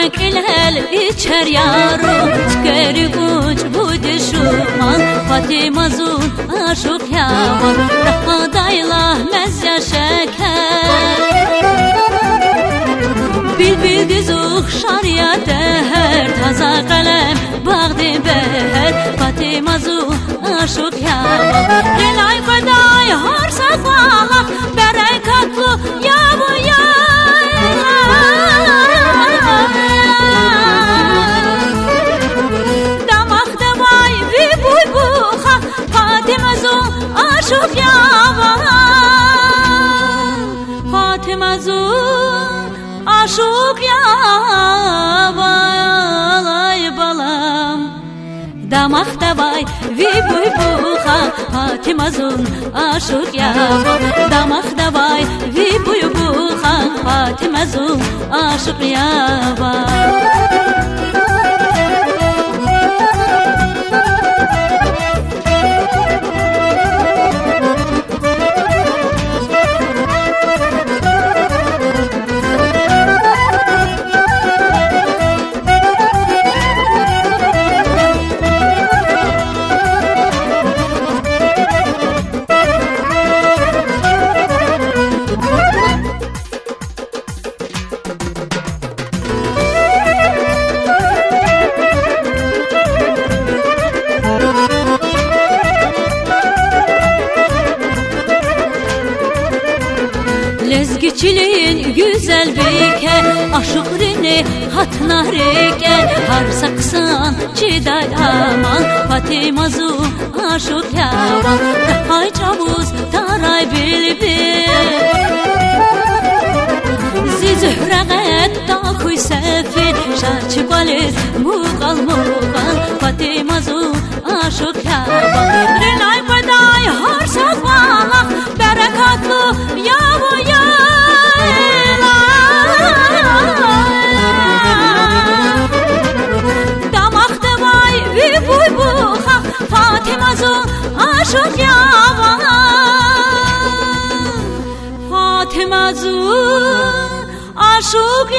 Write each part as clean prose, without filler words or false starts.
el içer yaro Skeri uç bu düşman Fatima Zun aşık yavan Rahmadayla mezya şeker Bilbil düzük şarya deher Taza kalem bağdı beher Fatima Zun aşık yavan Relay kaday harsa bağla Berekatlı yavu ya Aşık yavan Fatima Zun aşık yavan Ay balam Damakta vay vi buy buha Fatima Zun aşık yavan Damakta vay vi buy buha Fatima Zun aşık yavan Lezgiçiliğin güzel bike Aşık rini hatna rike Har saksan çiday aman Fatima Zun aşık yavan Hay çavuz taray bilbil Zizühreğet dakuy sefil Şarçı valiz muğal muğal Fatima Zun aşık yavan Rinay paday har sakvala Berekatlı yavu ya Fatima Zun aşık yavan Fatima Zun aşık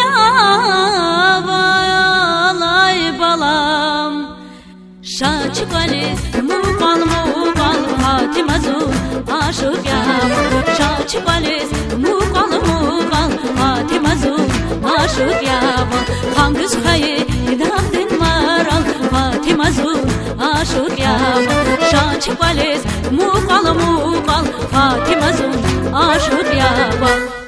yavan Ay balam Şaçık Ali muğal muğal Fatima Zun aşık yavan Şaçık Ali muğal muğal Fatima Zun aşık yavan Hangız hayı dağdın maral Fatima Zun aşık yavan Şaçık valiz muğal muğal Fatima Zun aşık yavan